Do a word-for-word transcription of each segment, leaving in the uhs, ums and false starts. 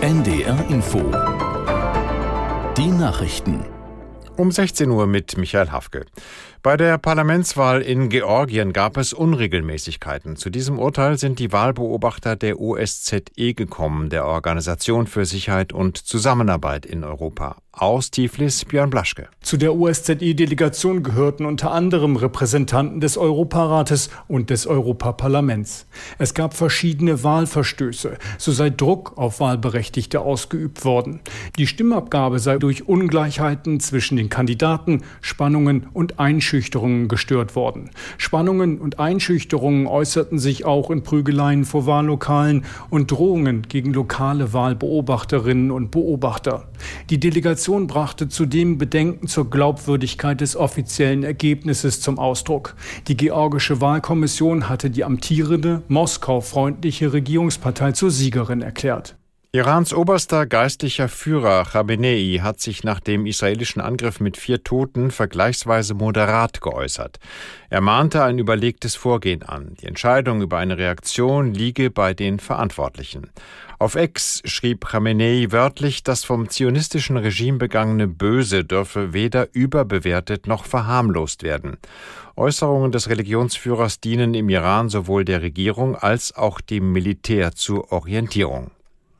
N D R Info. Die Nachrichten. Um sechzehn Uhr mit Michael Hafke. Bei der Parlamentswahl in Georgien gab es Unregelmäßigkeiten. Zu diesem Urteil sind die Wahlbeobachter der O S Z E gekommen, der Organisation für Sicherheit und Zusammenarbeit in Europa. Aus Tiflis, Björn Blaschke. Zu der O S Z E-Delegation gehörten unter anderem Repräsentanten des Europarates und des Europaparlaments. Es gab verschiedene Wahlverstöße. So sei Druck auf Wahlberechtigte ausgeübt worden. Die Stimmabgabe sei durch Ungleichheiten zwischen den Kandidaten, Spannungen und Einschüchterungen gestört worden. Spannungen und Einschüchterungen äußerten sich auch in Prügeleien vor Wahllokalen und Drohungen gegen lokale Wahlbeobachterinnen und Beobachter. Die Delegation brachte zudem Bedenken zur Glaubwürdigkeit des offiziellen Ergebnisses zum Ausdruck. Die georgische Wahlkommission hatte die amtierende, Moskau-freundliche Regierungspartei zur Siegerin erklärt. Irans oberster geistlicher Führer Khamenei hat sich nach dem israelischen Angriff mit vier Toten vergleichsweise moderat geäußert. Er mahnte ein überlegtes Vorgehen an. Die Entscheidung über eine Reaktion liege bei den Verantwortlichen. Auf X schrieb Khamenei wörtlich, das vom zionistischen Regime begangene Böse dürfe weder überbewertet noch verharmlost werden. Äußerungen des Religionsführers dienen im Iran sowohl der Regierung als auch dem Militär zur Orientierung.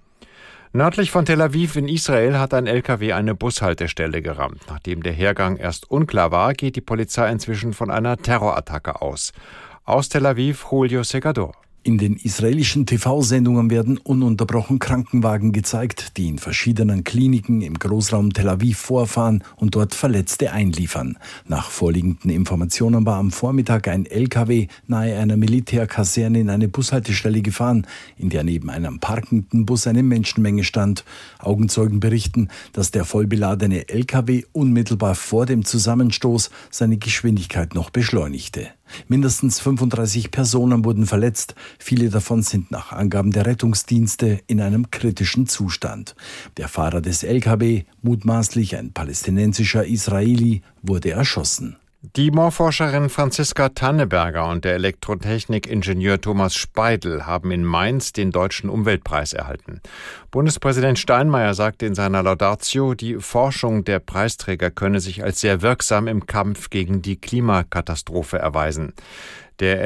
Nördlich von Tel Aviv in Israel hat ein L K W eine Bushaltestelle gerammt. Nachdem der Hergang erst unklar war, geht die Polizei inzwischen von einer Terrorattacke aus. Aus Tel Aviv, Julio Segador. In den israelischen T V-Sendungen werden ununterbrochen Krankenwagen gezeigt, die in verschiedenen Kliniken im Großraum Tel Aviv vorfahren und dort Verletzte einliefern. Nach vorliegenden Informationen war am Vormittag ein L K W nahe einer Militärkaserne in eine Bushaltestelle gefahren, in der neben einem parkenden Bus eine Menschenmenge stand. Augenzeugen berichten, dass der vollbeladene L K W unmittelbar vor dem Zusammenstoß seine Geschwindigkeit noch beschleunigte. Mindestens fünfunddreißig Personen wurden verletzt. Viele davon sind nach Angaben der Rettungsdienste in einem kritischen Zustand. Der Fahrer des L K W, mutmaßlich ein palästinensischer Israeli, wurde erschossen. Die Moorforscherin Franziska Tanneberger und der Elektrotechnikingenieur Thomas Speidel haben in Mainz den Deutschen Umweltpreis erhalten. Bundespräsident Steinmeier sagte in seiner Laudatio, die Forschung der Preisträger könne sich als sehr wirksam im Kampf gegen die Klimakatastrophe erweisen. Der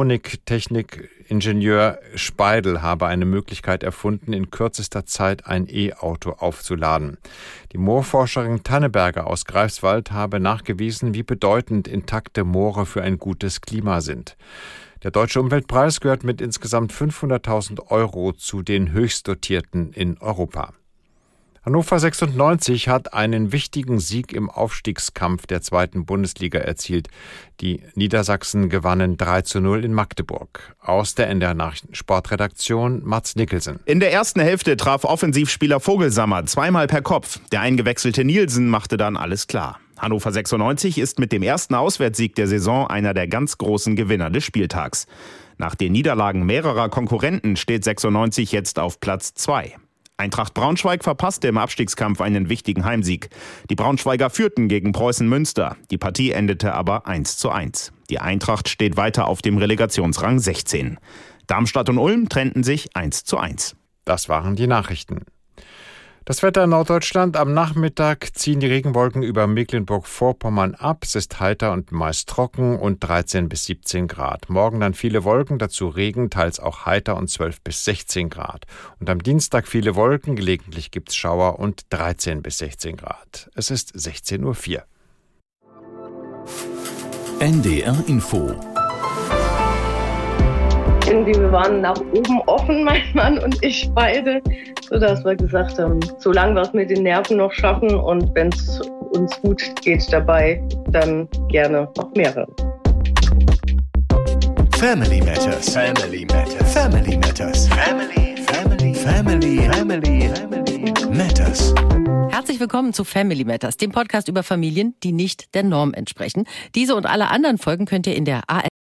Elektroniktechnikingenieur Speidel habe eine Möglichkeit erfunden, in kürzester Zeit ein E-Auto aufzuladen. Die Moorforscherin Tanneberger aus Greifswald habe nachgewiesen, wie bedeutend intakte Moore für ein gutes Klima sind. Der Deutsche Umweltpreis gehört mit insgesamt fünfhunderttausend Euro zu den höchstdotierten in Europa. Hannover sechsundneunzig hat einen wichtigen Sieg im Aufstiegskampf der zweiten Bundesliga erzielt. Die Niedersachsen gewannen drei zu null in Magdeburg. Aus der N D R-Nachrichten-Sportredaktion Mats Nicholson. In der ersten Hälfte traf Offensivspieler Vogelsammer zweimal per Kopf. Der eingewechselte Nielsen machte dann alles klar. Hannover sechsundneunzig ist mit dem ersten Auswärtssieg der Saison einer der ganz großen Gewinner des Spieltags. Nach den Niederlagen mehrerer Konkurrenten steht sechsundneunzig jetzt auf Platz zwei. Eintracht Braunschweig verpasste im Abstiegskampf einen wichtigen Heimsieg. Die Braunschweiger führten gegen Preußen Münster. Die Partie endete aber eins zu eins. Die Eintracht steht weiter auf dem Relegationsrang sechzehn. Darmstadt und Ulm trennten sich eins zu eins. Das waren die Nachrichten. Das Wetter in Norddeutschland. Am Nachmittag ziehen die Regenwolken über Mecklenburg-Vorpommern ab. Es ist heiter und meist trocken und dreizehn bis siebzehn Grad. Morgen dann viele Wolken, dazu Regen, teils auch heiter und zwölf bis sechzehn Grad. Und am Dienstag viele Wolken, gelegentlich gibt's Schauer und dreizehn bis sechzehn Grad. Es ist sechzehn Uhr vier. N D R Info. Irgendwie, wir waren nach oben offen, mein Mann und ich beide, sodass wir gesagt haben, solange wir es mit den Nerven noch schaffen und wenn es uns gut geht dabei, dann gerne noch mehrere. Family Matters. Family Matters. Family Matters. Family. Family. Family. Family. Family Matters. Herzlich willkommen zu Family Matters, dem Podcast über Familien, die nicht der Norm entsprechen. Diese und alle anderen Folgen könnt ihr in der A R D